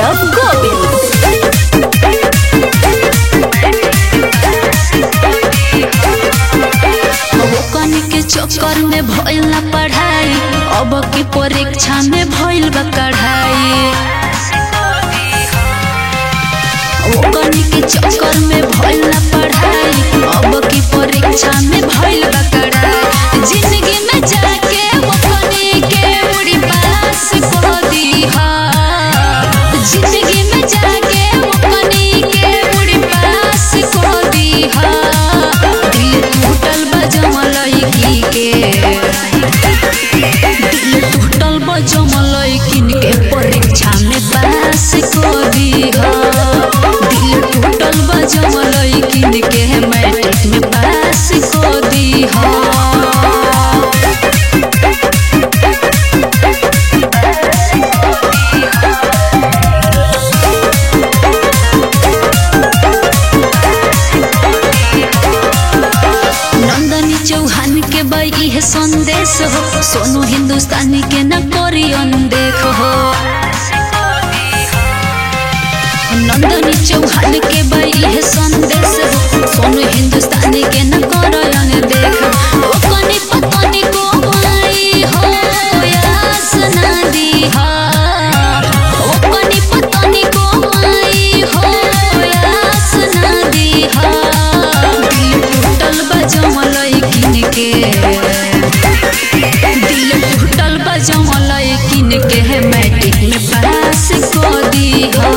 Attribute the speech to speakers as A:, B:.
A: यादव गोविंद।
B: कनी के चक्कर में भइल ना पढ़ाई, अब की परीक्षा में भइल बा कढ़ाई। कनी के चक्कर में भइल ना पढ़ाई, अब की परीक्षा में भइल बा कढ़ाई। जिंदगी में जाके वो कनी के उड़ी पास कर दीहा, जिंदगी में जाके वो कनी के उड़ी पास कर दीहा। दिल टूटल बा जमलई के, दिल टूटल बा जमलई किन के परीक्षा में पास कर दीहा। दिल टूटल बा जमलई किन के मैट्रिक में पास कर दीहा। नंदनी चौहान के बई है संदेश हो, सोनू हिंदुस्तानी के न करी अनदेख हो। नंदनी चौहान के बई है संदेश हो, सोनू हिंदुस्तानी के न करी अनदेख हो। कनी पतनी को आई हो यास ना दीहा, कनी पतनी को आई हो यास ना दीहा। दिल टूटल बा जमलई किन के, दिल टूटल बा जमलई किन के मैट्रिक में पास कर दीहा।